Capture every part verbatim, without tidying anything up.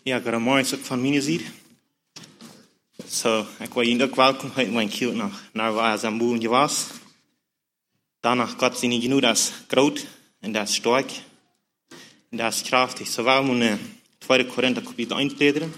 Ja, gerade morgens ook van mij ziet. So, ik wil jullie ook welkom heten mijn kiel nog naar waar zijn boeren je was. Danach Gott zijn genoeg, dat is groot en dat is sterk en dat is krachtig. So, we moeten tweede Korinther kapitel één bläddern.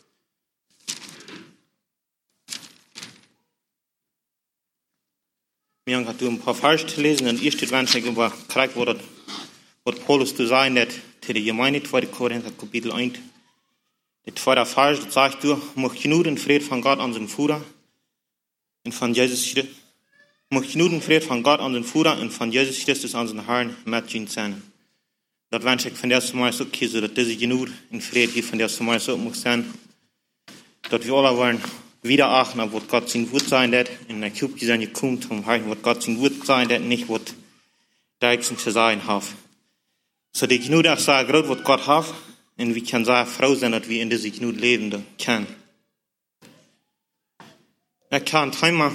Wir haben gerade ein paar Verse gelesen und erst wenn ich über Krieg wurde, wird Paulus zu sagen, dass zu der Gemeinde, zweite Korinther Kapitel eins, der zweite Vers, das sagt du, mach genug den Frieden von Gott, unseren Führer, und von Jesus Christus, mach genug den Frieden von Gott, unseren Führer, und von Jesus Christus, unseren Herrn, mit ihnen sein. Das wünsche ich von der Mal so, so dass diese genug in Frieden hier von der Mal so muss sein, dass wir alle wollen, wieder achten, auf was Gott sein Wort sein wird. In der Kübe sind gekommen, um heißen, was Gott sein Wort sein wird, nicht was Deichsen zu sein hat. So, die genug das sagen, gerade was Gott hat, und wir können sehr froh sein, dass wir in diese genug leben können. Ich kann einmal,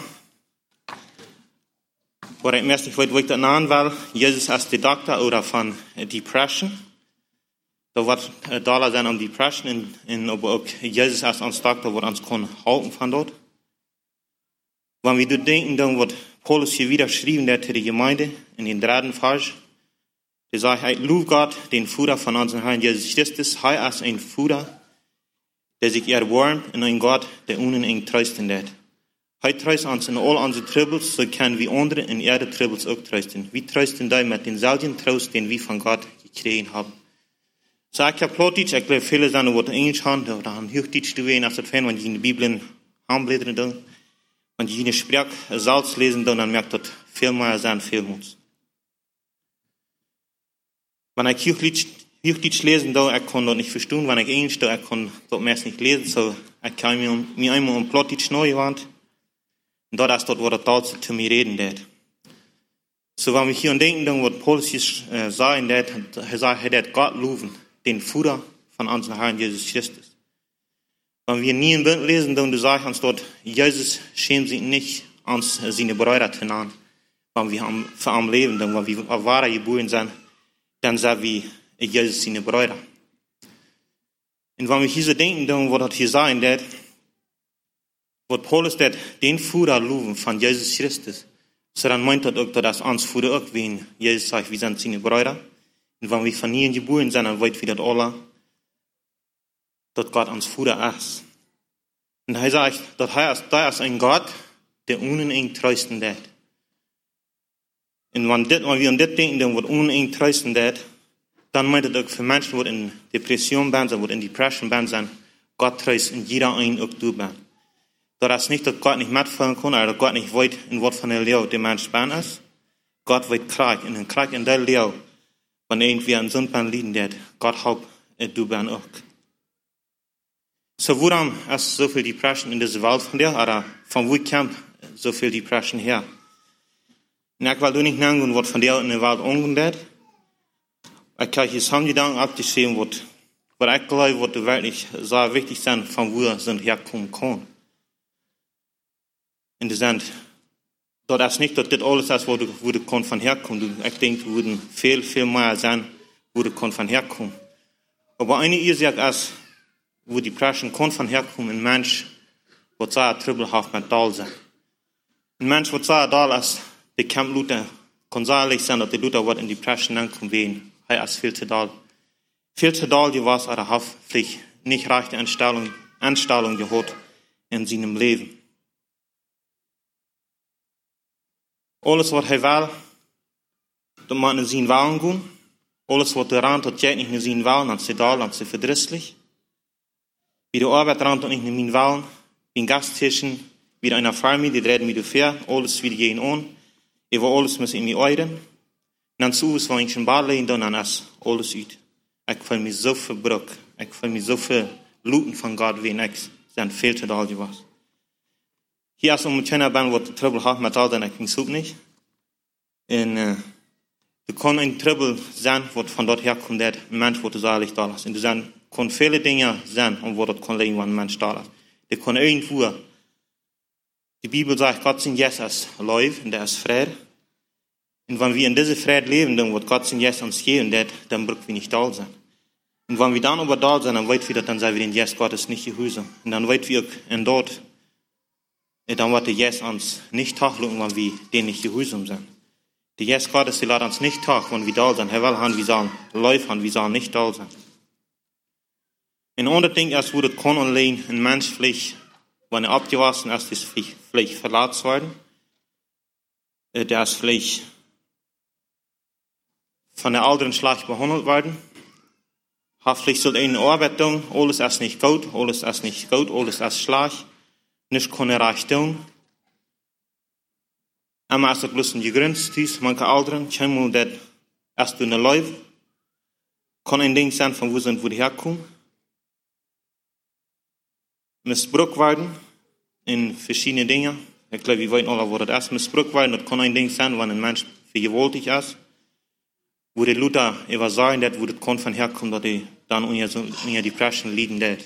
wo ich erst nicht weiß, wo ich das nennen will, Jesus als der Doktor oder von Depression. Da wird Dollar sein um Depression und aber auch Jesus als uns Doktor, wird uns kann halten von dort. Wenn wir denken, dann wird Paulus hier wieder schreiben, der zu der Gemeinde in den dritten Vers. Der sagt, ich lobe Gott, den Führer von unserem Herrn Jesus Christus, er als ein Führer, der sich erwärmt und ein Gott, der uns eng trösten wird. Er tröst uns in all unsere Troubles, so können wir andere in ihre Troubles auch trösten. Wir trösten da mit denselben Trost, den wir von Gott gekriegt haben. So, ich habe Plattdeutsch, ich glaube, viele sind, die Englisch haben, oder haben Hochdeutsch gewesen, als das wenn man die in die Bibel anblättern, dann, wenn die in der Sprache Salz lesen, dann merkt das viel mehr sein, viel muss. Wenn ich Hochdeutsch lesen, dann, ich kann das nicht verstehen, wenn ich Englisch, dann, ich kann das meist nicht lesen, so, ich kann mir, mir einmal um Plattdeutsch neu gewandt, und da ist das, wo das Deutsche zu mir reden wird. So, wenn wir hier denken, dann wird Paulus hier äh, sagen, er sagt, er wird Gott loben, den Führer von unserem Herrn Jesus Christus. Wenn wir nie im Bild lesen, dann sagt uns dort, Jesus schämt sich nicht, uns seine Brüder zu nennen. Wenn wir am, für am Leben, dann, wenn wir auf wahre geboren sind, dann sagen wir, Jesus seine Brüder. Und wenn wir hier so denken, dann wird das hier sagen, dass wird Paulus dat den Führer loben von Jesus Christus. So dann meint das auch, dass uns Führer auch, wenn Jesus sagt, wir sind seine Brüder. Und wenn wir von ihnen geboren sind, dann weiß wir das alle, dass Gott uns Führer ist. Und er sagt, dass er ist, da ist ein Gott, der unendlich trösten wird. Und wenn, dit, wenn wir an das denken, dann wird unendlich trösten wird, dann meint das auch für Menschen, die in Depression sind, die in Depression sind, Gott tröst in jeder einen auch du bist. Das ist nicht, dass Gott nicht mitführen kann, oder dass Gott nicht weiß, in was von der Lehre der Mensch bin ist. Gott wird Krieg, in den Krieg in der Lehre, wenn irgendwie ein Sündbein liegen wird, Gott haupt, du bin auch. So, warum ist so viel Depression in dieser Welt von dir, oder von wo kommt so viel Depression her? Und ich will nicht nennen, was von dir in der Welt umgehen wird. Ich kann hier some Gedanken abgeschrieben, was, was ich glaube, was wirklich sehr wichtig sind, von wo sind herkommen kann. In der Sinn, das ist nicht, dass das alles ist, wo du, wo du von herkommen. Ich denke, wir würden viel, viel mehr sein, wo du von herkommen. Aber eine Ursache ist, wo die Depression von herkommen, ein Mensch, der sehr trübelhaft mental sein. Ein Mensch, der sehr da ist, der kann Luther, kann sehr leicht sein, dass die Luther wird in Depression ankommen werden. Er ist viel zu da. Viel zu da, die was er hat, vielleicht nicht rechte Einstellung, Einstellung gehabt in seinem Leben. Alles wat hij wil, dat moet naar zijn willen gaan. Alles wat er rand, dat jij niet naar zijn willen, dan is het daar, dan is het verdrießlich. Wie de arbeid rand, dat niet naar mijn willen. Wie een Gasttischen, wie einer Familie, die dreht mir fair, alles wieder gehen an. Ich will alles müssen in mir euren. Und dann so ist, wenn ich schon Bad legen, dann ist alles uit. Ich fühle mich so viel Bruch. Ich fühle mich so viel Luten von Gott, wie ich sein viel zu da was. Hier als een kleiner ben wat trouble had met al, dan ik niet zoek niet. En uh, er kon een trouble zijn wat van dat herkomt, dat een mens wordt zalig daar is. En er zijn kon vele dingen zijn om wat het kon liggen, wanneer een mens daar is. Er kon irgendwo, die Bibel sagt, Gott sind jetzt als Leib und der ist Friede. Und wenn wir in dieser Friede leben, dann wird Gott sind jetzt uns geben, dann brauchen wir nicht da sein. Und wenn wir dann aber da sind, dann weit wir, dann sei wir den Jes Gottes nicht gehorsam. Und dann weit wir in dort, dann wird der Jes uns nicht taglucken, wenn wir den nicht gehorsam sind. Der Jes Gottes, die lässt uns nicht tag, wenn wir da sind. Er will haben, wir sollen laufen haben, wir sollen nicht da sein. Ein anderes Ding ist, wo das kann allein ein Mensch vielleicht, wenn er abgewaschen ist, ist vielleicht, vielleicht verletzt werden. Der ist vielleicht von der Eltern schlecht behandelt werden. Hat vielleicht so eine Arbeit tun, alles ist nicht gut, alles ist nicht gut, alles ist schlecht. Nicht kann er recht tun. Einmal ist das bloß ein gegrenzt, manche Eltern, scheinbar, das erst in der Leib. Kann ein Ding sein, von wo sind, wo die herkommen. Missbraucht werden in verschiedene Dinge. Ich glaube, wir wissen alle, wo das ist. Missbraucht werden, das kann ein Ding sein, wenn ein Mensch vergewaltigt ist. Wo die Luther über sagen, dass, wo das kann von herkommen, dass die dann unter so, unter Depression leiden, das.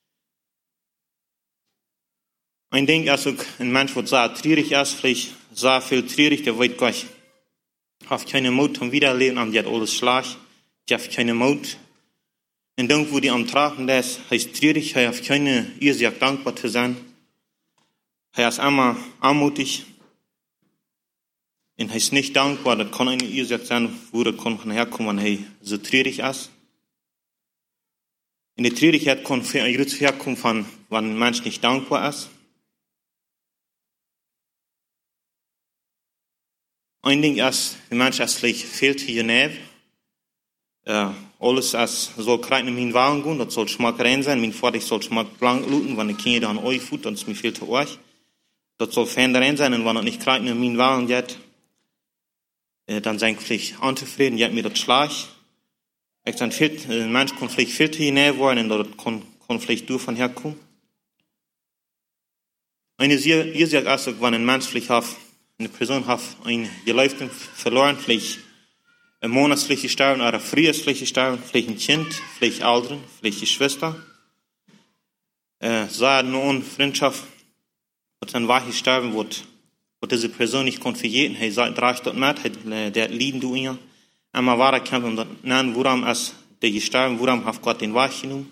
Ein Ding ist auch, ein Mensch, der sehr traurig ist, vielleicht sehr viel traurig, der weiß gar nicht, hat keine Mut zum Wiederleben, und die hat alles schlecht, die hat keine Mut. Und dann, wo die am Tragen ist, er ist traurig, er hat keine Ursache, dankbar zu sein. Er ist immer anmutig. Und er ist nicht dankbar, das kann eine Ursache sein, wo das kann herkommen, wenn er so traurig ist. In der Traurigkeit kann ein Grund herkommen, von, wenn ein Mensch nicht dankbar ist. Ein Ding ist, der Mensch ist vielleicht fehlt hier näher. Äh, alles ist, soll kreiden in meinen Wagen gehen, das soll Schmack rein sein, mein Vater soll Schmack blank looten, wenn die Kinder dann euch futtern, das ist mir viel zu euch. Das soll Fan rein sein, und wenn das nicht kreiden in meinen Wagen geht, äh, dann sind vielleicht unzufrieden, jetzt mir das schlecht. Ich dann fehlt, ein Mensch kann vielleicht viel zu näher werden, und das kann, kann vielleicht durch von herkommen. Eine Ursache ist, wenn ein Mensch vielleicht hat, eine Person hat ein Geliebten verloren, vielleicht ein monatlich gestorben oder frühestlich gestorben, vielleicht ein Kind, vielleicht Eltern, vielleicht Geschwister. Äh, sei nur eine Freundschaft, und dann war ich sterben, wo diese Person nicht konnte verjeten, er sagt, reicht dort mit, der lieben du ihn. Einmal war er kämpfen, und dann, woran ist der gestorben, woran hat Gott den Weich genommen?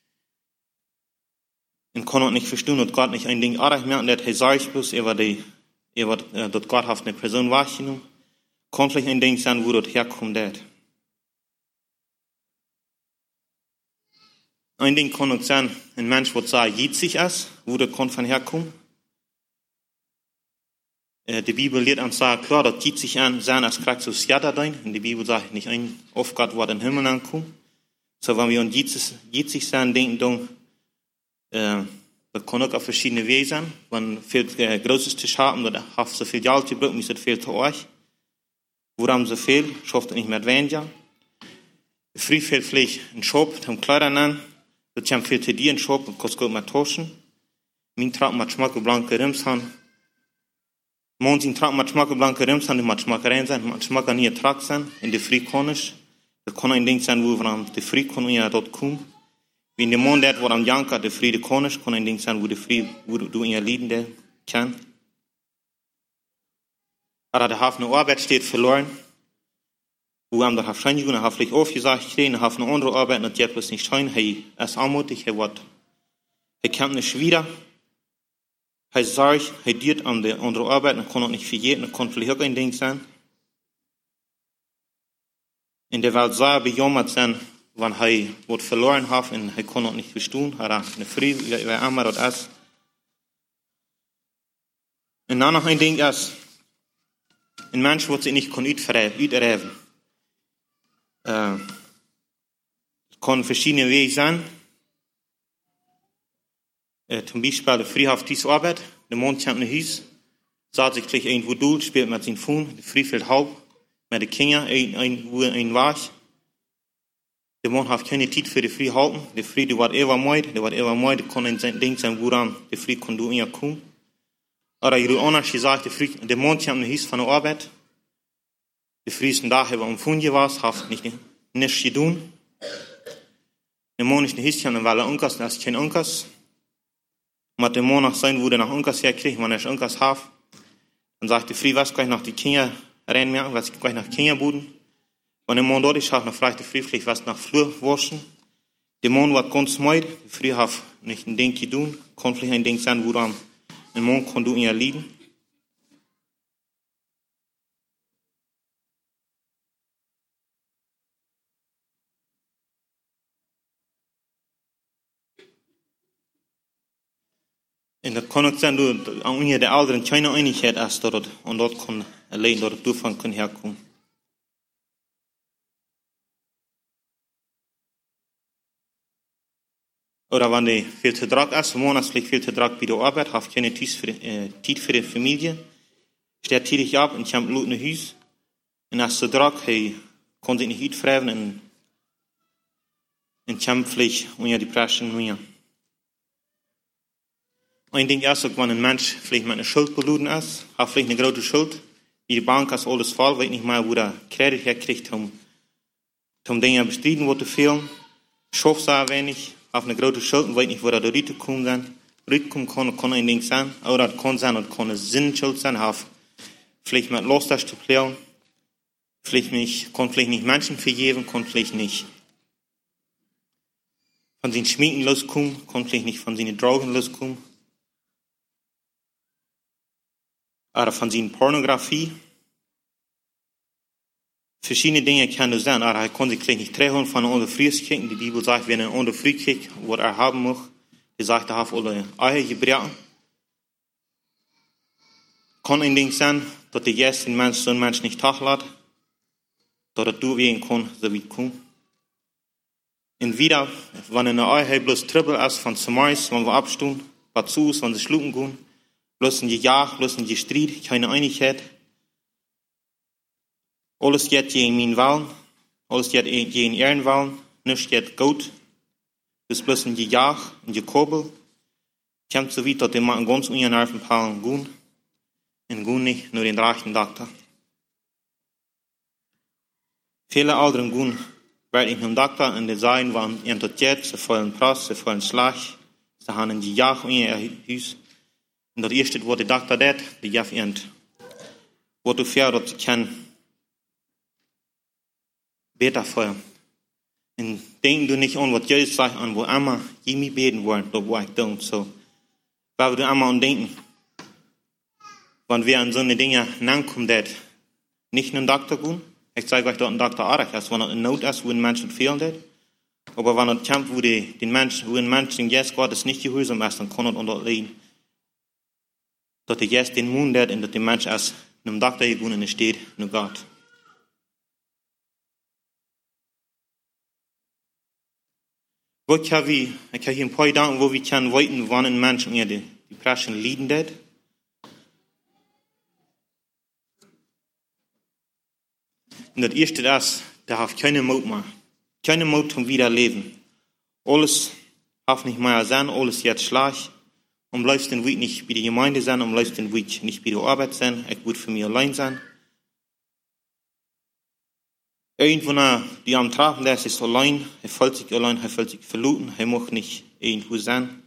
Und kann nicht verstehen, dass Gott nicht ein Ding arg merkt, dass er sagt, bloß, er war die, er war, dass Gott hat eine Person Weich genommen. Kann vielleicht ein Ding sein, wo das herkommt, das. Ein Ding kann auch sein, ein Mensch, der sehr jitzig ist, wo das kann von herkommen. Äh, die Bibel lehrt uns sehr klar, dass jitzig sein, als kriegt so Sjata dein. In der Bibel sagt nicht ein, auf Gott, wo den Himmel ankommt. So, wenn wir an jitzig, jitzig sein denken, dann, äh, das kann auch auf verschiedene Wege sein. Wenn viel äh, großes Tisch haben, dann hat so viel Geld gebraucht, ist das viel zu euch. Woran so viel, schafft er nicht mehr weniger. Früh fehlt vielleicht ein Shop, zum Kleidern an. Das haben viel zu dir, ein Shop, und kostet gut mehr tauschen. Mein Trag mit Schmack und blanke Rims haben. Monsin Trag mit Schmack und blanke Rims haben, die mit Schmack rein sein, mit Schmack an ihr Trag sein, in der Früh kann ich. Das kann ein Ding sein, wo wir an der Früh kann ja dort kommen. Wie in dem Monat, wo am Janka der Früh kann ich, kann ein Ding sein, wo der Früh, wo du in ihr Lieden der kann. Aber der Hafen eine Arbeit steht verloren. Wo haben der Hafen schein gegangen, er hat vielleicht aufgesagt, ich rede, er hat eine andere Arbeit, und jetzt ist nicht schein, er ist anmutig, er wird, er kämpft nicht wieder. Er sagt, er diert an der andere Arbeit, er kann auch nicht für jeden, er kann vielleicht auch ein Ding sein. In der Welt sehr bejammert sein, wenn er wird verloren hat, und er kann auch nicht verstehen, er hat eine Früh, wer immer das ist. Und dann noch ein Ding ist, ein Mensch wird sich nicht uiterven. Äh, es kann verschiedene Wege sein. Äh, zum Beispiel, der Früh hat diese Arbeit, der Mond kommt nach Haus, sagt sich gleich irgendwo durch, spielt mit seinen Fuhn, der Früh fällt halb, mit den Kindern, irgendwo ein Wasch. Der Mond hat keine Zeit für die Früh halten, der Früh, der wird immer müde, der wird immer müde, der kann ein Ding sein, woran der Früh kann du immer kommen. Oder ich würde anders gesagt, der, Früh, der Mond kommt nach Haus von der Arbeit, der Früh ist ein Tag, wo am Funde war, hat nicht, nichts getan. Der Mond ist nach Haus gekommen, weil er Unkas, das ist kein Unkas. Mit dem Mond nach sein, wo der nach Unkas herkriegt, wenn er Unkas hat, dann sagt der Früh, was kann ich nach die Kinder reinmerken, was kann ich nach Kinderbuden. Wenn der Mond dort ist, hat, dann fragt der Früh vielleicht was nach Flur waschen. Der Mann war ganz meid, früher habe ich nicht ein Ding getan, kann vielleicht ein Ding sein, woran ein Mann kann du in ihr lieben. Und das kann auch sein, du, unter der Älteren keine Einigkeit ist dort, und dort kann allein dort davon können herkommen. Oder wenn die viel zu Druck ist, monatlich viel zu Druck bei der Arbeit, hat keine Zeit für, äh, Zeit für die Familie, steht tätig ab und kommt Leute nach Hause. Und als zu Druck, hey, kann sich nicht uitfragen und, und kommt vielleicht unter die Pressen mehr. Ein Ding ist auch, wenn ein Mensch vielleicht mit einer Schuld beladen ist, hat vielleicht eine große Schuld, wie die Bank ist alles voll, weiß nicht mal, wo der Kredit herkriegt, um, um Dinge bestritten zu fehlen, schafft es wenig, hat eine große Schuld und weiß nicht, wo er da rüberkommen kann. Rüberkommen kann, kann ein Ding sein, oder kann sein, oder kann eine Sinnschuld sein, hat vielleicht mit Lust zu klären, vielleicht nicht, kann vielleicht nicht Menschen vergeben, kann vielleicht nicht von seinen Schminken loskommen, kann vielleicht nicht von seinen Drogen loskommen. Oder von seiner Pornografie. Verschiedene Dinge kann das sein, aber er kann sich vielleicht nicht trennen von einer Frühkirche. Die Bibel sagt, wenn er eine Frühkirche, was er haben muss, die sagt, er hat alle Eier gebrochen. Kann ein Ding sein, dass der jetzt den Mensch, so ein Mensch nicht tachlässt, dass er durchgehen kann, so wie kommt. Und wieder, wenn eine Eier bloß Trübel ist von Zermais, wenn wir abstehen, was zu ist, wenn sie schlucken gehen, bloß ein Gejag, bloß ein Gestreit, keine Einigkeit. Alles geht gegen meinen Willen, alles geht gegen ihren Willen, nichts geht gut. Das ist bloß ein Gejag, ein Gekobel. Kommt so weit, dass die machen ganz ungenerven Palmen gehen. Und gehen nicht nur den rechten Doktor. Viele anderen gehen wirklich zum Doktor und die sagen, wenn ihr das geht, sie vollen Preis, sie vollen Schlag, sie haben ein Gejag in ihr Haus. Und das erste, was der Doktor tut, die gibt ihnen, was du fährst, dass sie können, besser feuern. Und denk du nicht an, was Jesus sagt, an wo immer je mich beten wollen, das wo ich tun. So, weil du immer an denken, wenn wir an so eine Dinge nankommen, dass nicht einen Doktor gehen, ich zeige euch, dass ein Doktor auch ist, wenn er in Not ist, wo ein Mensch fehlen wird. Aber wenn er kämpft, wo, die, den Mensch, wo ein Mensch den Geist Gottes nicht gehorsam ist, dann kann er unter leiden. Dass der Geist den Mund hat und dass der Mensch als einem Doktor gehen und steht, nur Gott. Wo kann wir, ich kann hier ein paar Gedanken, wo wir können weiten, wann ein Mensch unter die, die Pressen leiden wird. Und das erste ist, der hat keine Mut mehr. Keine Mut zum Wiederleben. Alles darf nicht mehr sein, alles jetzt schlag. Und bleibst den Weg nicht bei der Gemeinde sein, und bleibst den Weg nicht bei der Arbeit sein. Ich würde für mich allein sein. Irgendwann, die am Treffen, der ist allein, er fühlt sich allein, er fühlt sich verloren, er mag nicht irgendwo sein.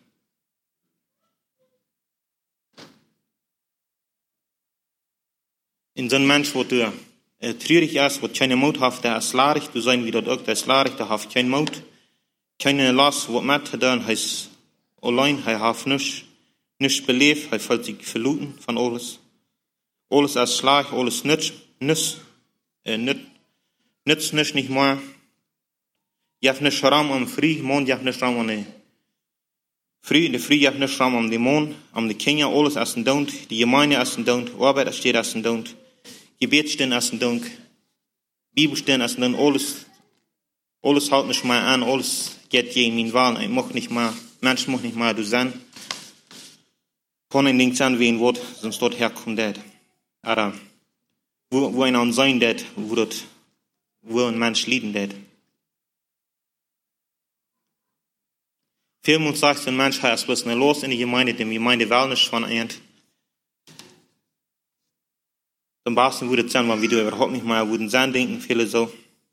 In so einem Mensch, wo du äh, traurig ist, wo keine Mut hat, der ist laarig, du sein wie dort auch, der ist laarig, der hat keinen Mut, keine Last, was mit getan, er ist allein, er hat nichts, nichts belebt, er fühlt sich verloren von alles. Alles ist schlag, alles nützt, nützt, äh, nützt, nützt nicht mehr. Je hebt nicht Raum am Früh, Mond, je hebt nicht Raum am die Früh, die Früh, je hebt nicht Raum am die Mond, am die Kinder, alles ist ein Don't, die Gemeinde ist ein Don't, Arbeit steht ist ein Don't, Gebetsstehen ist ein Don't, Bibelstehen ist ein Don't, alles, alles hält nicht mehr an, alles geht gegen meinen Willen, ich mag nicht mehr, Menschen mag nicht mehr du sein. Kann ein Ding sein, wie ein Wort, sonst dort herkommt das. Aber, wo, wo einer sein das, wo das, wo ein Mensch leiden wird. Vielmals sagt ein Mensch, er ist bloß nicht los in die Gemeinde, die Gemeinde will nicht von ihm. Am besten würde es sein, wenn wir überhaupt nicht mehr würden sein, denken viele so.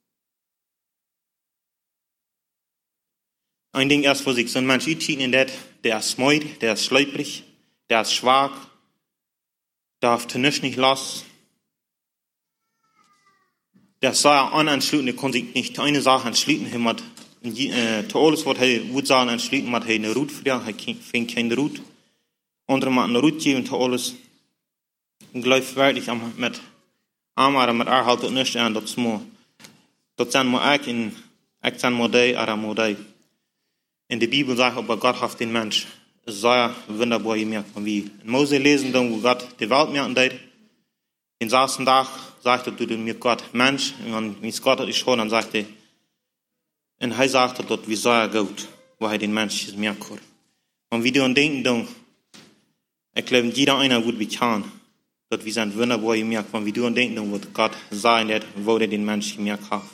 Ein Ding ist, wo sich so ein Mensch entschieden hat, der ist schmeid, der ist schleuprig, der ist schwach, darf zu nichts nicht los. Der sei anschließen, der kann sich nicht eine Sache anschließen, er hat uh, te alles wat hij moet zijn en sluiten, maar hij een roet vraagt, hij vindt geen roet. Anderen maar een roet geven te alles. Ik geloof werkelijk aan met aanmaken met haar halt het niet aan, dat is mooi. Dat zijn maar ik en ik zijn maar die, ara maar die. In de Bibel zegt op God heeft den Mensch sehr wunderbar gemerkt von wie. In Mose lesen dann, wo Gott die Welt merken deed. Den sechsten Tag sagte du mir Gott Mensch, und wenn Gott hat schon, dann sagte und er sagte dort, wie sehr gut, wo er den Mensch gemerkt hat. Und wie du an denken dann, ich glaube, jeder einer wird bekannt, dass wir sind wunderbar gemerkt, von wie du an denken dann, wird Gott sein, wo er den Mensch gemerkt hat.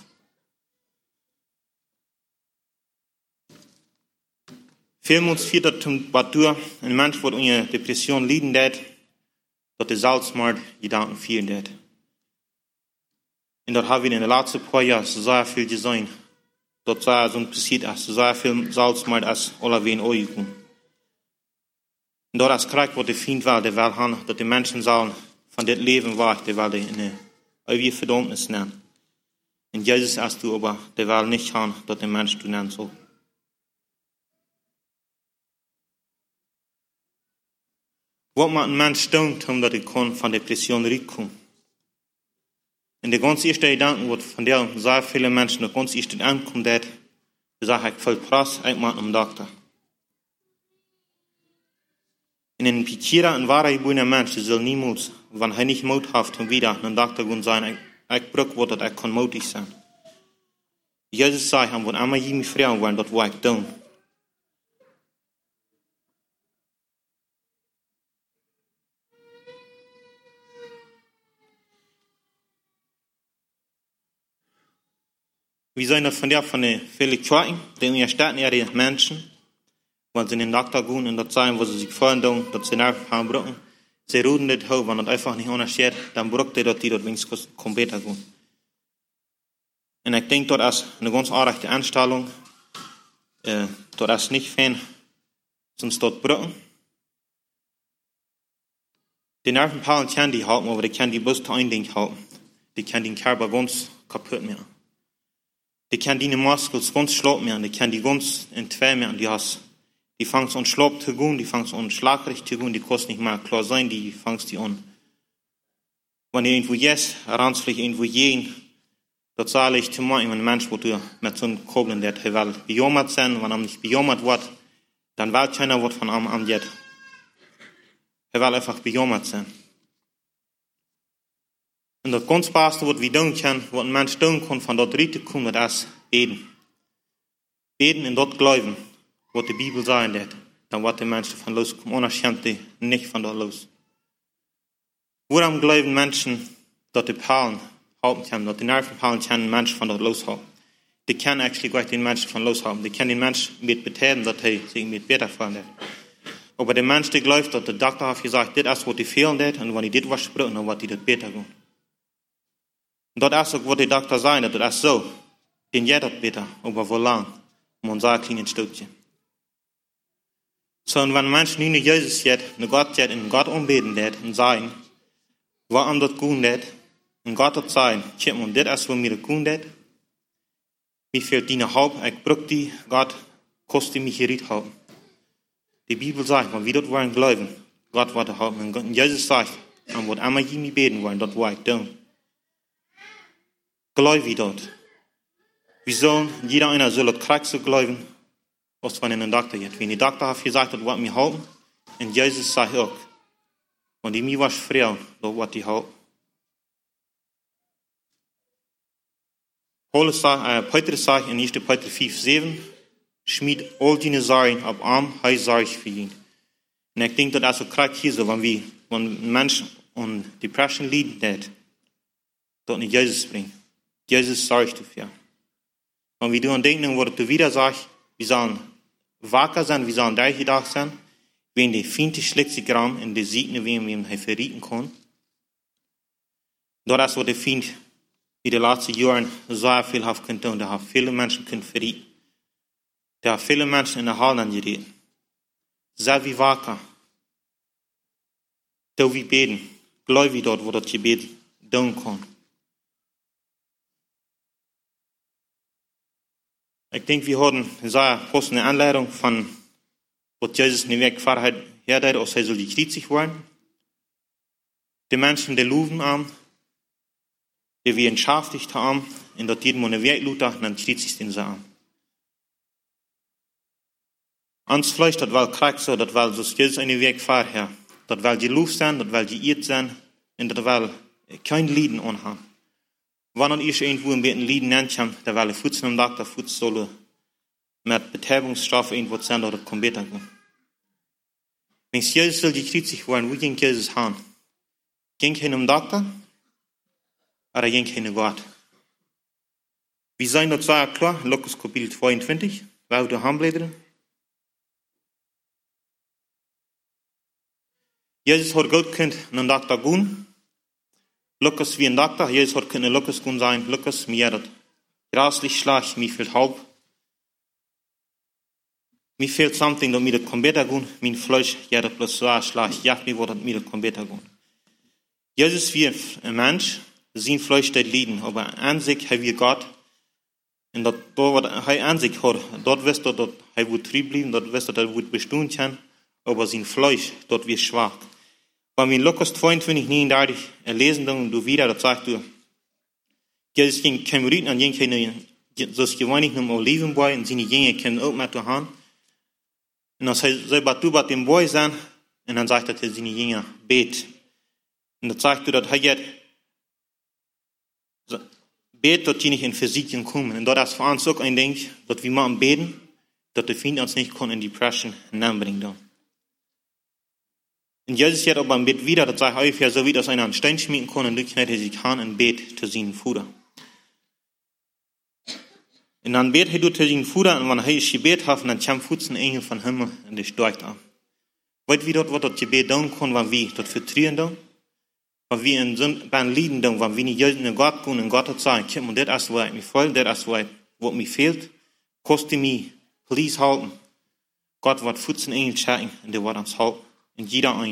Vielmals führt das zum Batur, ein Mensch wird unter Depression leiden, dat, dass der Selbstmord Gedanken führen dat. Und dort haben wir in den letzten paar Jahren sehr viel gesehen. Dort sehr so passiert ist, sehr viel Selbstmord als alle wen oigen. Und dort als Krieg, wo der Feind will, der will haben, dass die Menschen sollen von dem Leben weg, der will die in eine ewige Verdammnis nennen. Und Jesus als du aber, der will nicht haben, dass der Mensch du nennen soll. Wat moet een mens doen omdat hij kon van depressie wegkomen? En de ganze eerste gedanken wordt van der sehr viele mensen de ganze eerste aankomt dat ze zeggen ik voel pras, ik moet een dokter. En een pikira een ware geboren mens zal niemals, wanneer hij niet moed heeft om weer een dokter te zijn, ik, ik bruk wordt dat ik kan moedig zijn. Jezus zei hem, wanneer mij mij vragen worden, dat wil ik doen. Wir sehen das von der, von den vielen Kirchen, die in der Stadt ja die Menschen, wenn sie in den Doktor gehen und dort sagen, wo sie sich fallen, dass sie Nerven haben brücken, sie ruden das hoch, wenn das einfach nicht untersteht, dann brückt die dort, die dort wenigstens besser gehen. Und ich denke, dort ist eine ganz artige Einstellung, äh, dort ist nicht fein, sonst dort brücken. Die Nervenpalen können die halten, aber die können die bloß ein Ding halten. Die können den Körper ganz kaputt machen. Die kann die Muskeln ganz schlapp machen, die kann die ganz in zwei machen, die hast, die fangst an schlapp zu gehen, die fangst an schlagrecht zu gehen, die kosten nicht mehr klar sein, die fangst die an. Wenn ihr irgendwo jetzt, ranzlich irgendwo gehen, das sage ich zu machen, wenn ein Mensch, wo du mit so einem Kobeln, der will bejammert sein, wenn er nicht bejammert wird, dann will keiner was von einem an jetzt. Er will einfach bejammert sein. Und das ganz Beste, was wir tun können, was ein Mensch tun kann, von dort richtig kommen, das ist beten. Beten und dort glauben, was die Bibel sagt, dann wird der Mensch davon loskommen. Anders kommt er nicht von dort los. Warum glauben Menschen, dass die Perlen halten können, dass die Nervenperlen können den Menschen von dort loshalten? Die können actually gleich den Menschen von loshalten. Die können den Menschen mit betätigen, dass er sich mit besser fühlt. Aber der Mensch, der glaubt, dass der Doktor hat gesagt, das ist, was die fehlen, und wenn die das was sprechen, dann wird die das besser gehen. Und das ist auch, was die Doktor sagen, das ist so. Den geht das besser, aber wo lang? Um unser kleines Stückchen. So, und wenn ein Mensch nicht Jesus hat, eine Gott hat, und Gott umbeten hat, und sagen, warum das gut hat, und Gott hat sagen, ich und das ist, was mir gut hat, wie viel deine Haupt, ich brauche die, Gott kostet mich hier nicht haben. Die Bibel sagt, wenn wir dort wollen glauben, Gott wird haben. Und Jesus sagt, und was einmal ich mich beten wollen, das will ich tun. Glaube ich dort. Wir sollen, jeder einer soll das krank so glauben, als wenn ein Doktor hat. Wenn der Doktor hat gesagt, das wird mir halten, und Jesus sagt auch, wenn die mir was fragen, das wird die halten. Paulus sagt, äh, Petrus sagt in erster Petrus fünf, sieben, schmied all deine Sorgen ab arm, hei sorg für ihn. Und ich denke, das ist so krank hier so, wenn wir, wenn ein Mensch an Depression leidet, dort nicht Jesus bringt. Jesus sorgt dafür. Und wie du an denken, wo du wieder sagst, wir sollen wacker sein, wir sollen durchgedacht sein, wenn die Finte schlägt sich ran und die sieht nicht, wie man ihn verrieten kann. Dort ist, wo der Find in den letzten Jahren sehr viel hat können tun. Da haben viele Menschen können verrieten. Da haben viele Menschen in der Halle angerieten. Sei wie wacker. Da wie beten. Glaube wie dort, wo das Gebet tun kann. Ich denke, wir haben so eine Anleitung von, was Jesus in den Weg gefahren hat, herdet, als er soll die kritzig werden. Die Menschen, die loben am, die wir entschärft haben, in der Zeit, wo eine Weg luter, dann kritzig den sie am. Ans Fleisch, das war krank so, das war so, Jesus in den Weg gefahren, ja. Das war die Luft sein, das war die Erd sein, und das war kein Lieden anhaben. Wanneer ich irgendwo een beetje lieden nennt, da war voedsel am Tag, da voedsel sollen mit Betäubungsstrafe irgendwo sein, oder kommt besser gehen. Wenn Jesus soll die kritzig werden, wo ging Jesus hin? Ging er am Doktor? Oder ging er in Gott? Wir sein das sehr klar, Lukas Kapitel zweiundzwanzig, weil wir daheim blättern. Jesus hat Gott kennt, einen Doktor gehen. Lukas wie ein Doktor, Jesus hat können Lukas gehen sein. Lukas, mir hat grauslich schlag, mir fehlt Haupt. Mir fehlt something, dass mir das kann besser gehen. Mein Fleisch, ja, das plus so schlag, ja, mir wird das mir das kann besser gehen. Jesus wie ein Mensch, sein Fleisch steht lieden, aber an sich hat wir Gott. Und dort, dort, was er an sich hat, dort wirst du, dort, er wird trieb bleiben, dort wirst du, dort wird bestehen können, aber sein Fleisch, dort wird schwach. Wenn wir in Lukas zweiundzwanzig, neununddreißig lesen, dann du wieder, da sagt du, Jesus ging Kämmeriten an jene, das gewöhnlich um Olivenbäu, und seine Jünger können auch mit der Hand. Und dann sagt du bei dem Bäu sein, und dann sagt er zu seine Jünger, bet. Und dann sagt du, dass er jetzt, bet, dass die nicht in Versuchung kommen. Und das ist für uns auch ein Ding, dass wir mal beten, dass der Feind uns nicht in Depression hineinbringen. Und Jesus hat aber im Bett wieder, das sagt häufig, so wie das einer einen Stein schmieden kann, und dann knallt er sich an ein Bett zu seinem Futter. Und dann bet er zu seinem Futter, und wenn er das Gebet hat, dann kommt Fuß ein Engel von Himmel, und der steigt ab. Weißt du, dort, was das Gebet tun kann, wenn wir das vertrauen tun? Wenn wir in so einem Lieden tun, wenn wir nicht Jesus in Gott gehen, und Gott hat sagen, komm, und das ist, was mir fehlt, das ist, was mir fehlt, kostet mir, please halten. Gott wird Fuß ein Engel schicken, und der wird uns halten. In jeder ein.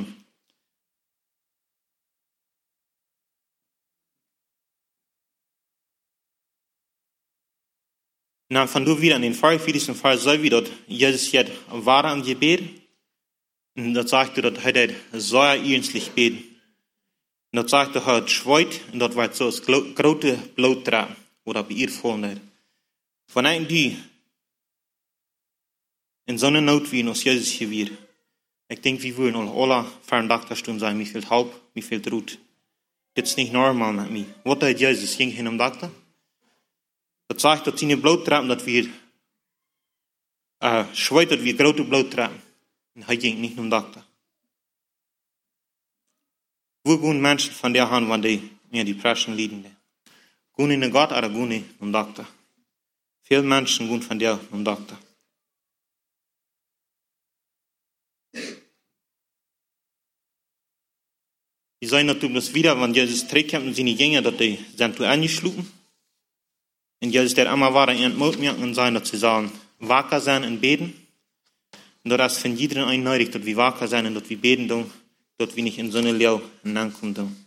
Und dann fand du wieder in den vierundvierzigsten Fall so wie dort Jesus jetzt war am Gebet. Und dort sagte er, dass er so ernstlich beten. Und dort sagte er, er hat schweigt, und dort war so das große Blutdraht, oder bei ihr vorne. Von einem die in so einer Not wie uns Jesus hier wird. Ich denke, wir wollen alle Ferndachtstunden sein, mir fehlt Haupt, mir fehlt Ruth. Das ist nicht normal mit mir. Was hat Jesus? Ging hin am Doktor? Das sagt, dass seine Bluttrappen, dass wir, äh, schweit, dass wir große Bluttrappen. Und er ging nicht am Doktor. Wo gehen Menschen von der Hand, wenn die mir Depression leiden? Gehen in den Gott oder gehen in den Doktor? Viele Menschen gehen von der am Doktor. Wir sagen natürlich wieder, wenn Jesus zurückkommt und seine Jünger, dass die sind angeschlagen. Und Jesus, der einmal war, er entmutigt und sagen, dass sie sollen wacker sein und beten. Und das ist von jedem ein nötig, dass wir wacker sein und dass wir beten, dass wir nicht in so eine Leer hineinkommen.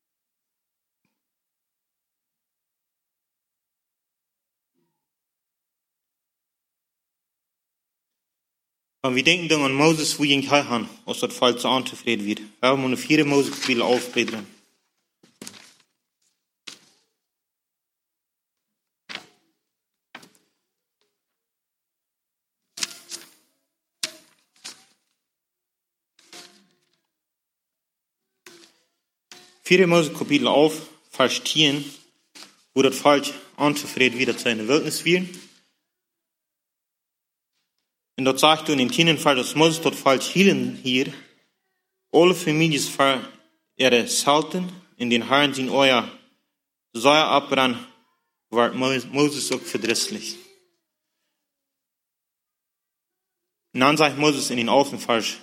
Wenn wir denken an Moses, wo ging er hin, als das Volk zu anzufrieden wird. Wir haben eine vierte Moses-Kapitel aufblättern. Vierte Moses-Kapitel auf, Vers zehn, wo das Volk anzufrieden wieder zu einer Wildnis wird. Und dort sagt du in den zehnten Fall, dass Moses dort falsch hielten hier, alle Familien für ihre Salten, in den Herren sind euer Säuer abbrennen, war Moses auch verdrießlich. Und dann sagt Moses in den elften Vers,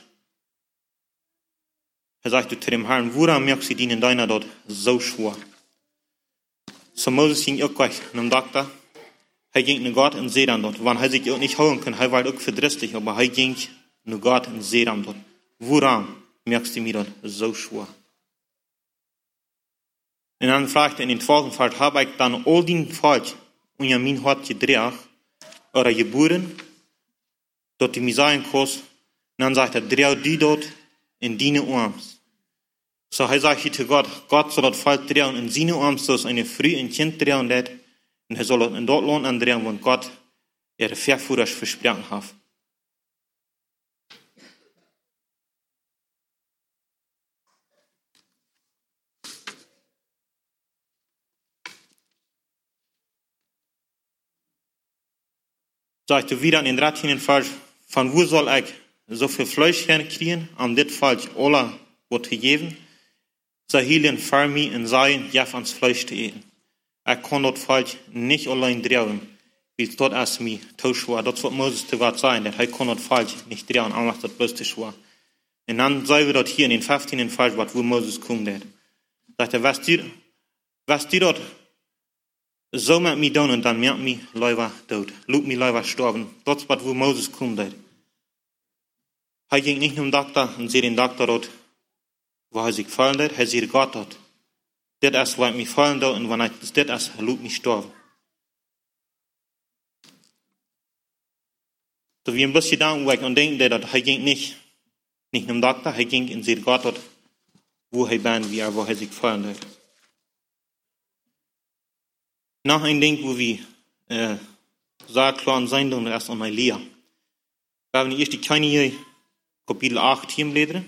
er sagte zu dem Herrn, woran merkst du dienen deiner dort so schwer? So Moses ging auch gleich einem Doktor. Er ging zu Gott und Sedan dort. Wenn er sich auch nicht holen kann, er war auch verdrießlich, aber er ging zu Gott und Sedan dort. Woran merkst du mir dort so schwer? Und dann fragte er in den zweiten Fall, habe ich dann all den Volk unter mein Hort gedreht, oder geboren, dort die Misaien kos, und dann sagt er, dreh die dort in deine Arms. So er sagt hier zu Gott, Gott soll das Volk drehen in seine Arms, so ist eine Früh ein Kind drehen dat, und er soll in dort Land andrehen, wo Gott ihre Verführer versprochen hat. Sagt er wieder in den dreizehn Vers, von wo soll ich so viel Fleisch herkriegen, um dit Volk alle wird gegeben, so hielen für mich und seien, ja, ans Fleisch zu eten. Ich kann das Volk nicht allein drehen, wie dort als mir tausch war. Das wird Moses zu Gott sein, dass er kann das Volk nicht drehen, anders das Beste war. Und dann sehen wir dort hier in den fünfzehnten Vers, wo Moses kommt. Sagt er, was die, was die dort so mit mir tun und dann merkt mich leider tot. Lut mich leider sterben. Das ist, wo Moses kommt. Er ging nicht zum Doktor und sieht den Doktor dort, wo er sich gefallen hat. Er sieht Gott dort. Das ist, was mich fallen hat und wenn er das ist, lut mich sterben. So wie ein bisschen da und denken, dass er ging nicht, nicht zum Doktor, er ging und sieht Gott dort, wo er bin, wie er, wo er sich gefallen hat. Noch ein Ding, wo wir äh, sehr klar sein sollen, erst an Elia. Wir haben erst die kleine hier, Kapitel acht hier im Leder,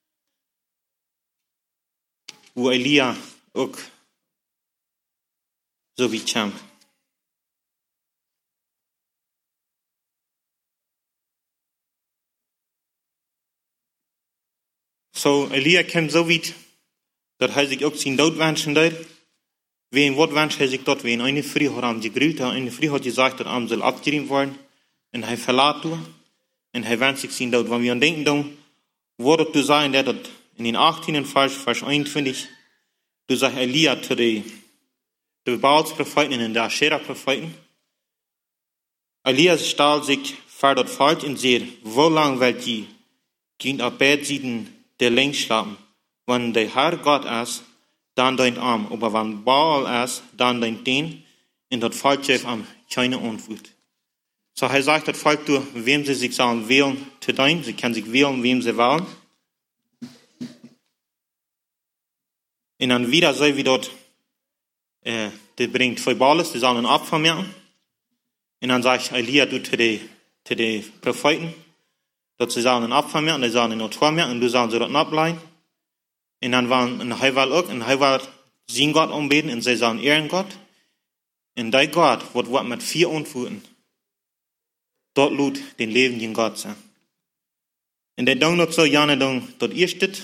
wo Elia auch so wie kam. So, Elia kam so weit, dass er sich auch sein Tod wünschen hat. Wen wat wünscht er sich dort, wen eine Früh hat er gegrüht, eine Früh hat gesagt, dass er soll abgerieben werden, und er verlässt du, und er wünscht sich sein Tod. Wenn wir an denken, dann wurde du sagen, dass in den achtzehnten Vers, Vers einundzwanzig, du sagst Elia zu den, den Baals-Propheten und den Aschera-Propheten, Elia stellt sich vor das Volk und sagt, wo lang wird die gegen auf Bettseiten der Länge schlafen, wenn der Herr Gott ist, dann dein Arm, aber wenn Baal ist, dann dein Den, und das Volk gibt am keine Antwort. So er sagt das Volk durch, wem sie sich sollen wählen zu dein, sie können sich wählen, wem sie wollen. Und dann wieder sei wie dort, äh, der bringt für Baales, die sollen ein Opfer machen. Und dann sagt Elia du zu den, zu den Propheten, dass sie sollen ein Opfer machen, die sollen ein Opfer machen, und du sollen sie dort ableihen. Und dann waren in Heiwal auch, in Heiwal sie Gott umbeten, und sie sagen ehren Gott. Und dein Gott wird was mit vier Antworten. Dort lud den lebenden Gott sein. Und der Dong dort so, jane Dong, dort ihr steht,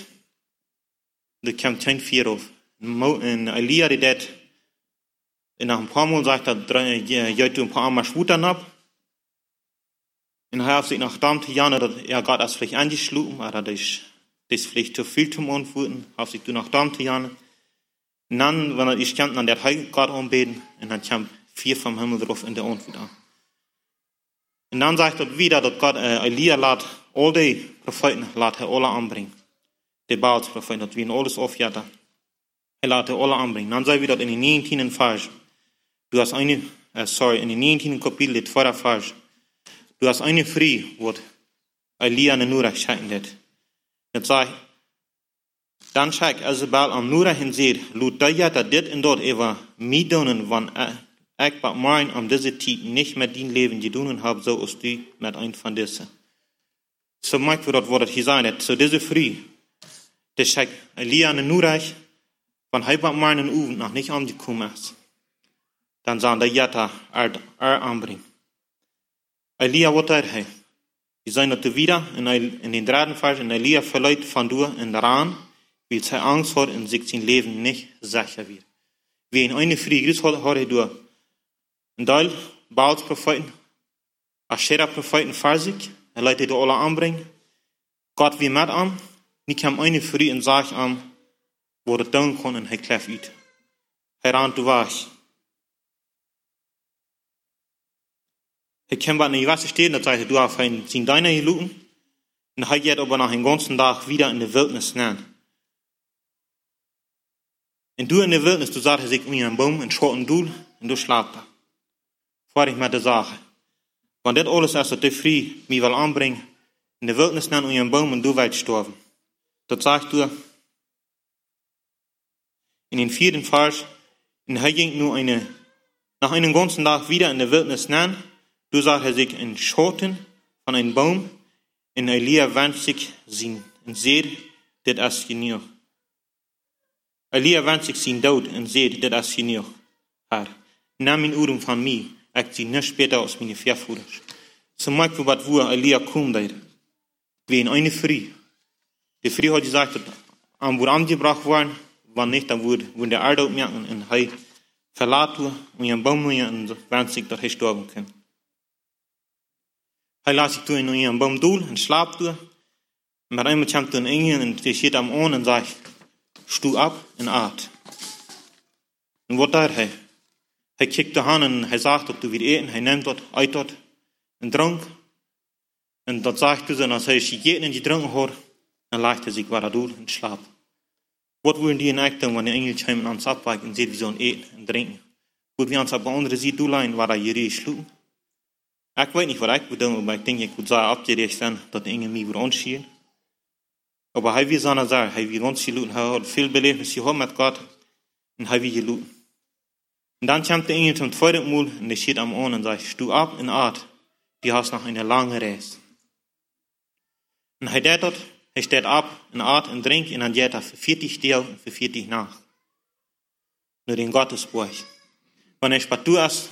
da kommt kein Vier auf. Und Elia, die das, nach ein paar Mal sagt er, ja, du ein paar Mal Schwutern ab. Und er hat sich nach dem jane, dass er Gott als vielleicht angeschlagen, aber das ist, das ist vielleicht zu viel zum Antworten, hat sich du nach dem jane. Und dann, wenn er ich kann, dann der Heilige Gott umbeten, und dann kommt vier vom Himmel drauf in der Antwort an. Und dann sagt er wieder, dass Gott, äh, Elia lässt all die Propheten, lässt er alle anbringen. Die Baals-Propheten, dass wir ihn alles aufjagen. Er lässt er alle anbringen. Dann sagt er wieder in den neunzehnten Vers, du hast eine, äh, sorry, in den neunzehnten Kapitel, der zweite Vers, du hast eine Früh, wo Elia an den Nura schicken wird. Das sagt, dann schickt Isabel am Nura hin, sieht, lut da ja, dass dit und dort ewa mir donen, wann ich bei mein am diese Zeit nicht mit dein Leben gedonen habe, so ist du mit ein von diesen. So mag wir dort, wo das hier sein, so diese Früh, das schickt Elia an den Nura, wenn er bei meinen Uwen noch nicht angekommen ist, dann sagen die Jata, er, er anbringen. Elia, was er hat, wir sehen das wieder in, in den dritten Vers, in Elia verleiht von du in der Rahn, weil er Angst hat und sich sein Leben nicht sicher wird. Wie in eine Früh, das hat er durch. Ein Teil Baals-Propheten, Aschera-Propheten vor sich, er leitet die alle anbringen. Gott wie mit an, nicht kam eine Früh und sagt an, wo er tun kann und er kläfft it. Er rannt du was. Er kann bei einer Wasser stehen, da sagt er, du hast einen Zehn deiner geluten, und er geht aber nach dem ganzen Tag wieder in der Wildnis nehmen. Und du in der Wildnis, du sagst, er sich um einen Baum, einen schwarzen Duhl, und du schlafst da. Vor ich mit der Sache. Want dit alles als dat de vrij mij wil aanbrengen, in de wildnis naar een boom en du wilt sterven. Dat zegt du in den vierten Vers, und er ging nur eine, nach einem ganzen Tag wieder in der Wildnis nach, du sah er sich in Schatten von einem Baum, und Elia wendet sich sein, und sieht, das ist genug. Elia wendet sich sein Tod, und sieht, das ist genug. Herr, nimm ihn Urum von mir, ich sie nicht später aus meinen Verführers. So mag wir was wo Elia kommt, wie in eine Früh. Die Früh hat gesagt, dass am wurde angebracht worden, wann nicht, dann wurde, wurde der Erde aufmerken, und er verlaten und einen Baum und wendet sich, dass er sterben kann. Er lässt sich in einen Baum durch und schlaft durch. Und mit einmal kommt ein Engel und der steht am Ohren und sagt, stu ab und at. Und was tut er? Er kickt da an und er sagt, dass du wieder eten, er nimmt dort, eit dort, und trank. Und dort sagt er, als er sich gegessen und getrunken hat, dann legt er sich wieder durch und schlaft. Was würden die in Echten, wenn der Engel kommt und uns abweicht und sieht, wie so ein Eten und Trinken? Würden wir uns auf der anderen Seite durchleiden, war da hier schlucken? Ich weiß nicht, was ich würde, aber ich denke, ich würde sagen, abgerecht sein, dass der Engel mich wieder anschieden. Aber er will seine Sache, er will uns geluten, er hat viel Belebnis gehabt mit Gott und er will geluten. Und dann kommt der Engel zum zweiten Mal und der steht am Ohren und sagt, stu ab und at, die hast noch eine lange Reise. Und er tät dort, er steht ab und at und trinkt und dann geht er für vierzig Tage und für vierzig Nacht. Nur den Gottesbuch. Wenn er spart du hast,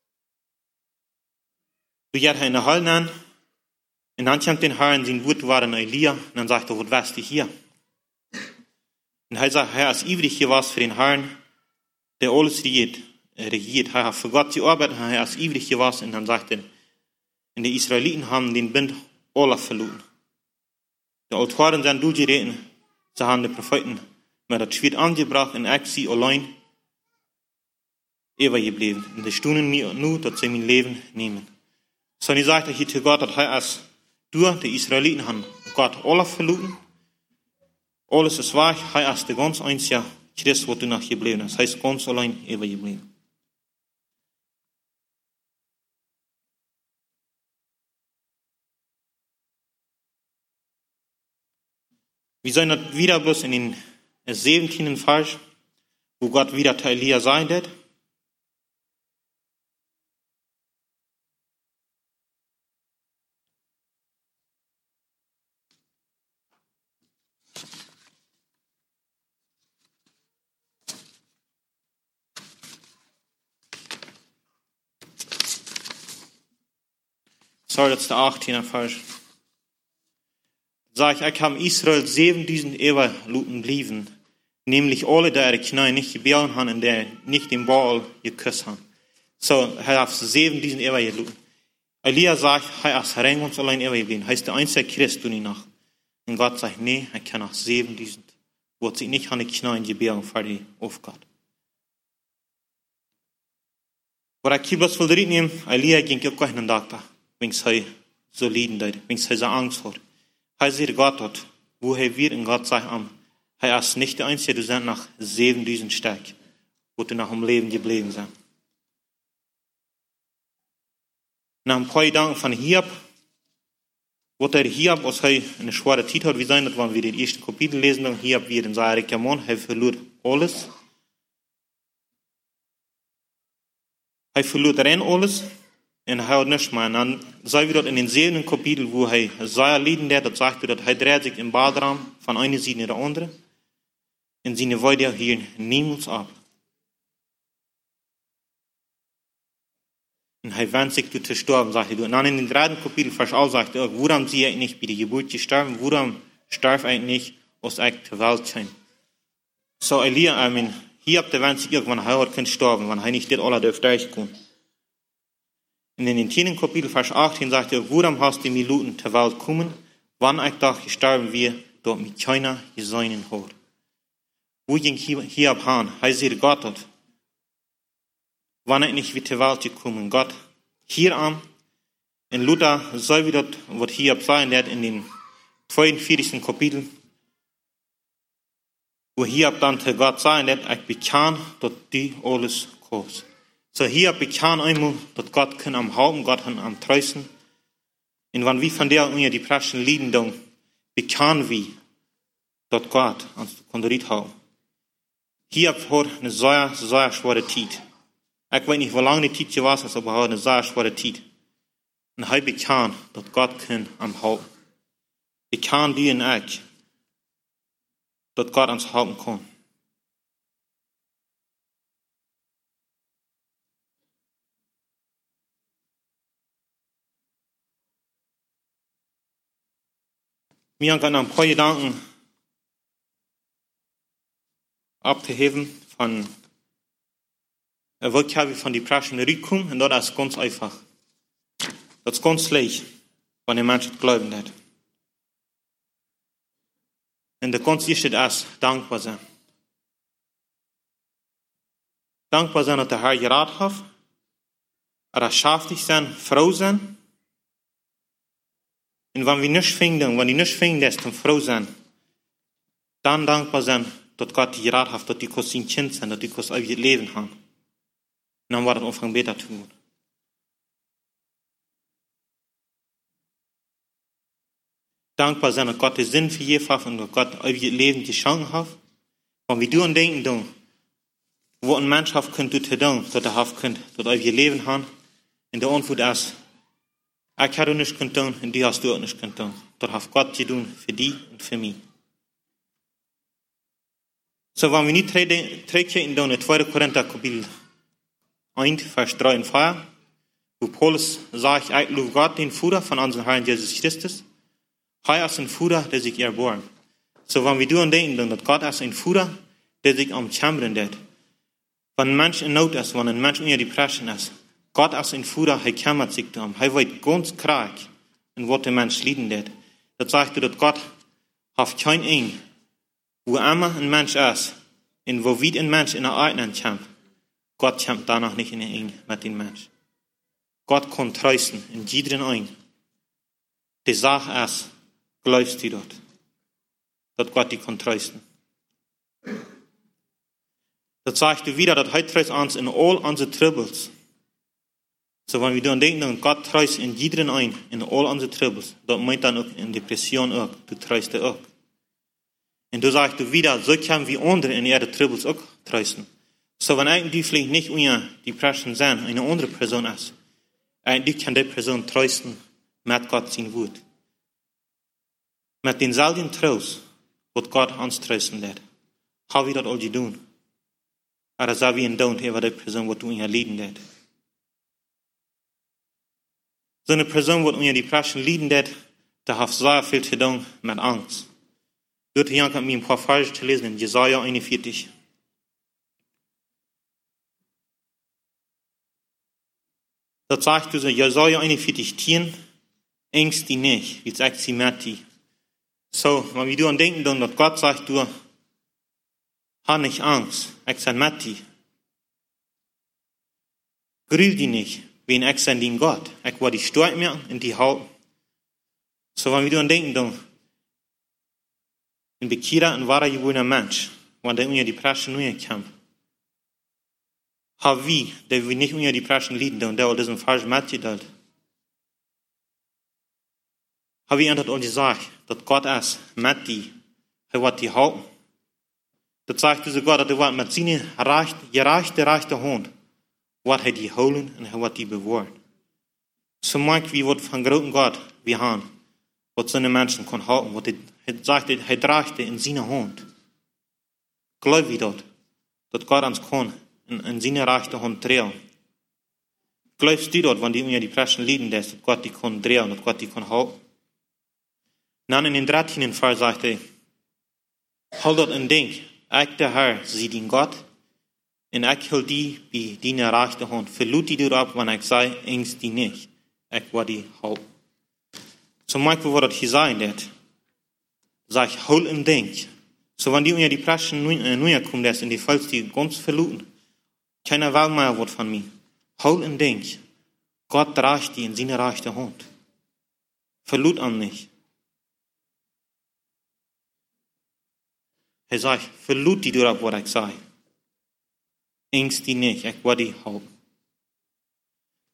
du geht er in der Halle an, und dann kommt den Herr und sein Wort war in Elia, und dann sagt er, was warst du hier? Und er sagt, er ist ewig hier was für den Herrn, der alles regiert. Er regiert, er hat für Gott gearbeitet, er ist ewig hier was, und dann sagt er, und die Israeliten haben den Bund alle verloren. Die Autoren sind durchgeritten, sie haben die Propheten mit das Schwert angebracht, und ich sie allein ewig geblieben. Und die stunden mir nur, dass sie mein Leben nehmen. So, und ich sagte hier zu Gott, dass er ist, du, die Israeliten haben Gott alle verloren. Alles ist wahr, er ist der ganz einzige Christ, was du noch geblieben hast. Er ist ganz allein ewig geblieben. Wir sehen das wieder bloß in den siebzehnten Vers, wo Gott wieder zu Elia sein wird. Sorry, das ist der achtzehnte Vers. Sag ich, ich habe Israel siebentausend Eberluten blieben, nämlich alle, die ihre Knie nicht gebären haben und die nicht den Baal geküsst haben. So, er hat siebentausend Eberluten. Elia sagt, er ist rein uns allein Eber geblieben. Er ist der einzige Christ, du nicht nach. Und Gott sagt, nee, er kann auch siebentausend, wo sie nicht an die Knie gebären für die Aufgabe. Was ich hier bloß will reden, Elia ging auch keinen Tag da, wenn er so leiden hat, wenn er so Angst hat. Er sieht Gott dort, wo er wird, und Gott sagt ihm, er ist nicht der Einzige, du sind nach siebentausend stark, wo du nach dem Leben geblieben sind. Nach ein paar Tagen von Hiob, wo der Hiob, als er eine schwere Zeit hat, wie sein, das waren wir den ersten Kapitel lesen, Hiob wird in seiner Reklamation, er verlor alles. Er verlor rein alles. Und er hat nichts mehr. Und dann sehen wir dort in den siebten Kapitel, wo er sehr leiden hat, das sagt er, dass er dreht sich im Badraum von einer Seite in der andere. Und seine Weide hier niemals ab. Und er wendet sich zu sterben, sagt er. Und dann in den dritten Kapitel, Vers auch, sagt er, woran sie eigentlich nicht bei der Geburt gestorben, woran starb eigentlich nicht, aus der Welt kam. So, Elia, I mean, hier habt ihr wendet sich irgendwann, er hat kein sterben, wenn er nicht das alle dürfte durchkommen. Und in den zehnten Kapitel, Vers achtzehn, sagt er, woran hast du mir Luten zur Welt kommen, wann ich doch gestorben wir, dort mit keiner gesehen hat. Wo ging hier ab an? Er sieht Gott dort. Wann ich nicht wieder zur Welt gekommen, Gott hier an, in Luther, so wie dort, was hier ab sein wird, in den zweiundvierzigsten Kapitel, wo hier ab dann zu Gott sein wird, ich bekannt, dass die alles kostet. So hier bekannt einmal, dass Gott kann am Haupt, Gott kann am Treußen. Und wenn wir von der unter die Praschen lieden, dann bekannt wir, dass Gott uns kondiert hat. Hier hat eine sehr, sehr schwere Zeit. Ich weiß nicht, wie lange die Zeit war, aber eine sehr schwere Zeit. Und er bekannt, dass Gott kann am Haupt. Bekannt die und ich, dass Gott uns halten kann. Wir haben ein paar Gedanken abzuheben von, er wird ja von die Praschen rückkommen, und das ist ganz einfach. Das ist ganz leicht, wenn der Mensch glauben hat. Und der ganz erste ist dankbar sein. Dankbar sein, dass der Herr gerat hat, er schafft dich sein, Frau sein. Und wenn wir nicht finden, wenn die nicht finden, dass die Frau sein, dann dankbar sein, dass Gott die gerat hat, dass die kurz sein Kind sein, dass die kurz ein Leben haben. Und dann war das Anfang besser zu tun. Dankbar sein, dass Gott den Sinn für jeden hat und dass Gott ein Leben geschenkt hat. Wenn wir daran denken, wo ein Mensch hat, könnte tun, dass er hat, könnte, dass ein Leben haben, in der Antwort ist, ich habe nicht tun, und die hast du auch nicht tun. Das hat Gott tun für dich und für mich. So, wenn wir nicht treten in zweiter Korinther Kapitel eins, Vers drei und vier, wo Paulus sagt, ich lobe Gott, den Vater von unserem Herrn Jesus Christus. Er ist ein Vater, der sich erbarmt. So, wenn wir daran denken, dass Gott ist ein Vater, der sich am Kämpfen wird. Wenn ein Mensch in Not ist, wenn ein Mensch unter die Pressen ist, Gott ist ein Vater, er kümmert sich darum. Er weiß ganz klar, in was der Mensch leiden wird. Das sagt, dass Gott hat kein Eng, wo immer ein Mensch ist, und wo wie ein Mensch in der eigenen kämpft. Gott kämpft danach nicht in der Eng mit dem Mensch. Gott kann trösten in jedem ein. Die Sache ist, glaubst du dort, dass Gott dich kann trösten. Das sagt du wieder, dass er tröst uns in all unsere Troubles. So, wenn wir daran denken, dass Gott tröst in jedem ein, in all unsere Troubles, das meint dann auch in Depression auch, du tröst auch. Und du sagst du wieder, so können wir andere in ihre Troubles auch trösten. So, wenn eigentlich vielleicht nicht unter die Pressen sind, eine andere Person ist, eigentlich kann die Person trösten mit Gott sein Wort. Mit denselben Trost, was Gott uns trösten lässt. Haben wir das all getan? Oder sagen wir in Don't über die Person, was du in ihr leiden lässt? So eine Person, die unter die Pressen leiden lässt, da hat sehr viel zu tun mit Angst. Dort hier kann mir ein paar Verse zu lesen in Jesaja einundvierzig. Das sagt du so, Jesaja einundvierzig, Tien, Ängst die nicht, wie sagt sie Matti. So, wenn wir daran denken, dass Gott sagt, du, hab nicht Angst, ich sag Matti. Grüll die nicht, wen ich sag den Gott. Ich war die stark mehr in die Haut. So, wenn wir daran denken, dann, in Bekira ein wahrer geborener Mensch, wenn der unter die Pressen nur kämpft, haben wir, der wir nicht unter die Pressen leiden, und der auch diesen falsch mitgeteilt, haben wir einfach auch gesagt, dass Gott ist mit die, er wird die halten. Das sagt dieser Gott, dass er wird mit seiner gereichte, reichte Hand, wird er die holen und er wird die bewahren. So manch wie wird von großen Gott wir haben, was seine Menschen kann halten, was er sagt, er trägt in seiner Hand. Glaub wie dort, dass Gott uns kann in, in seine rechte Hand drehen. Glaubst du dort, wenn die unter die Pressen leiden lässt, dass Gott die kann drehen, dass Gott die kann halten? Dann in den dreizehn Vers sagt er, halt dort ein Ding, ich der Herr, sie den Gott, und ich hol die bei deiner rechten Hand. Verlut die dir ab, wenn ich sei, ängst die nicht. Ich war die halb. So manchmal wird das hier sein, dat. Sag ich, hol ein Ding. So wenn die unter die Pressen neu kommen lässt, und die Volks die ganz verluten, keiner will mehr wird von mir. Hol ein Ding. Gott reicht die in seine rechte Hand. Verlut an nicht. Er sagt, verlut die durch, was ich sage. Ängst die nicht, ich war die halb.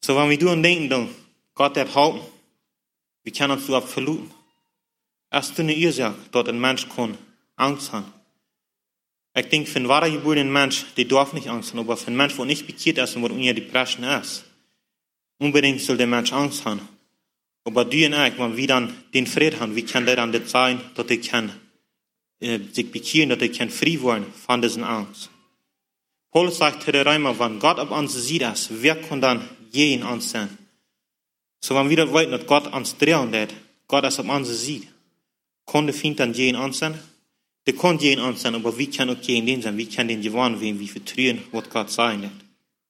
So, wenn wir tun denken, dann, Gott hat halten, wir können uns überhaupt verluten. Erst eine Ursache, dass ein Mensch kann Angst haben. Ich denke, für einen wahren geborenen Mensch, der darf nicht Angst haben, aber für einen Mensch, der nicht bekehrt ist und der unter die Preschen ist, unbedingt soll der Mensch Angst haben. Aber du und ich, wenn wir dann den Frieden haben, wie kann der dann das sein, dass er kann, äh, sich bekehren, dass er kann frei werden von diesen Angst. Paulus sagt zu der Römer, wenn Gott auf uns sieht, ist, wer kann dann je in uns sein? So, wenn wir das wollen, dass Gott uns drehen wird, Gott es auf uns sieht, kann der Feind dann je in uns sein? Der kann je in uns sein, aber wie kann auch je in den sein? Wie kann den gewonnen werden, wie vertrauen, was Gott sagen wird?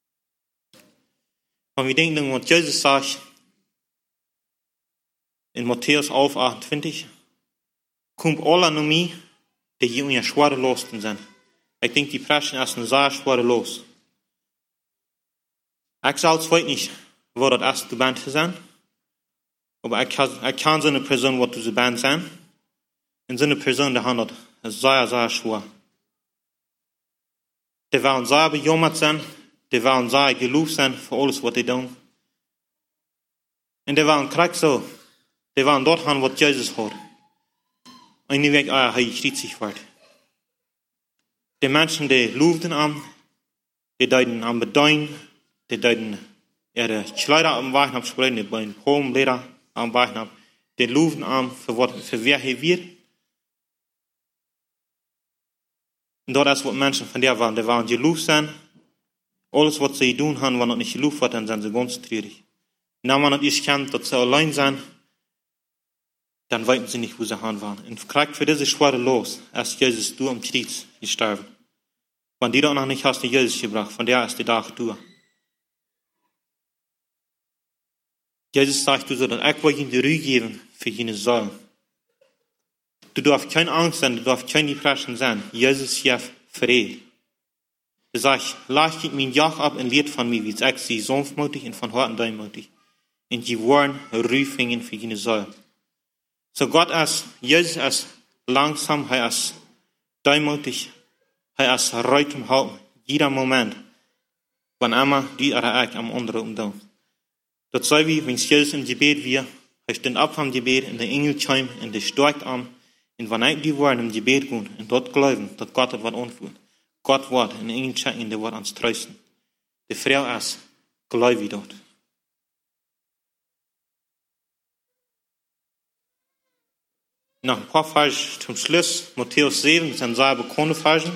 Wenn wir denken, was Jesus sagt, in Matthäus elf, achtundzwanzig, kommt alle nach mir, die hier unter schwere Lasten sind. Ich denke, die Preschen ist eine sehr schwere Last. Ich selbst weiß nicht, wo das ist, die Band zu sein. Aber ich kann, ich kann so eine Person, wo du die Band sein. Und so eine Person, die handelt, ist sehr, sehr schwer. Die wollen sehr bejammert sein. Die wollen sehr gelobt sein für alles, was die tun. Und die wollen krieg so. Die wollen dort haben, was Jesus hat. Und die denken, ah, ich riet sich weit. Die Menschen, die loben an, die deuten am Bedeuen, die deuten ihre Kleider am Weichen absprechen, die beiden Hohenleder am Weichen ab, die loben an, für, was, für wer er wird. Und dort ist, was Menschen von der waren, die waren gelobt sein. Alles, was sie tun haben, wenn das nicht gelobt wird, dann sind sie ganz traurig. Und wenn man das nicht kennt, dass sie allein sind, dann weiten sie nicht, wo sie hin waren. Und kriegt für diese schwere los, erst Jesus du am Kreuz gestorben. Wenn die doch noch nicht hast, die Jesus gebracht, von der ist die Tag durch. Jesus sagt, du sollst ich will ihnen die Ruhe geben für jene Säulen. Du darfst keine Angst sein, du darfst keine Depression sein. Jesus gibt Friede. Er sagt, lasst mein Joch ab und lehrt von mir, wie ich sie sanftmütig und von Herzen deumutig. Und die wollen Ruhe finden für jene Säulen. So Gott ist, Jesus ist langsam, er ist deumutig, er ist reut im Halten, jeder Moment, wann immer die oder ich am anderen umdauern. Das sei wie, wenn Jesus im Gebet wir, er steht ab vom Gebet, in der Engel chimt, und der steigt an, und wenn ich die Worte im Gebet gehen, und dort glauben, dass Gott das Wort antwortet, Gott wird in der Engel checken, der wird uns trösten. Die Frau ist, glaube ich dort. Noch ein paar Verse zum Schluss. Matthäus sieben, das sind sehr bekannte Verse.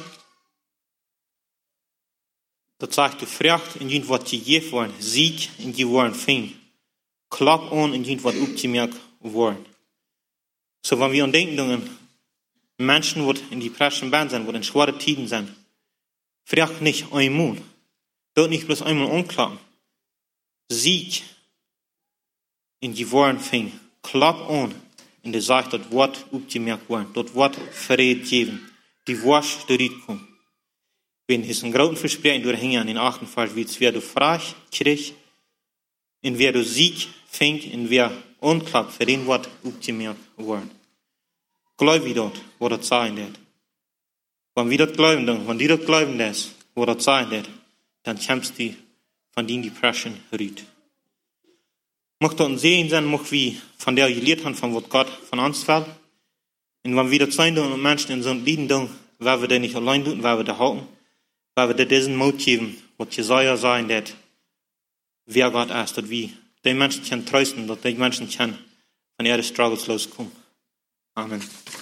Da sagt die Frucht, in die wird gegeben worden, Sieg, in die worden fing. Klapp an, in die wird aufgemerkt worden. So, wenn wir an denken, Menschen, die in die Preschen Band sind, die in schwere Tiden sind, frucht nicht einmal. Dort nicht bloß einmal anklappen. Sieg, in die worden fing. Klapp an. Und er sagt, das Wort aufgemerkt worden, das Wort Friede geben, die Wurst durchkommen. Wenn es ein großen Versprechen durchhängen an den achten Vers, wie es wer du fragst, kriegst, und wer du Sieg fängt, und wer unklappt, für den Wort aufgemerkt worden. Glaub wie dort, wo das sein wird. Wenn wir das glauben, dann, wenn die das glauben, das, wo das sein wird, dann kämpfst du von denen die Preschen rüht. Mocht dort ein Sehen sein, mocht wie von der gelehrt haben, von was Gott von uns will. Und wenn wir das sein und Menschen in so einem Lieden tun, weil wir das nicht allein tun, weil wir das halten, weil wir diesen Mut geben, was Jesaja sagen, dass wer Gott ist, dass wir die Menschen können trösten, dass die Menschen können von ihren Struggles loskommen. Amen.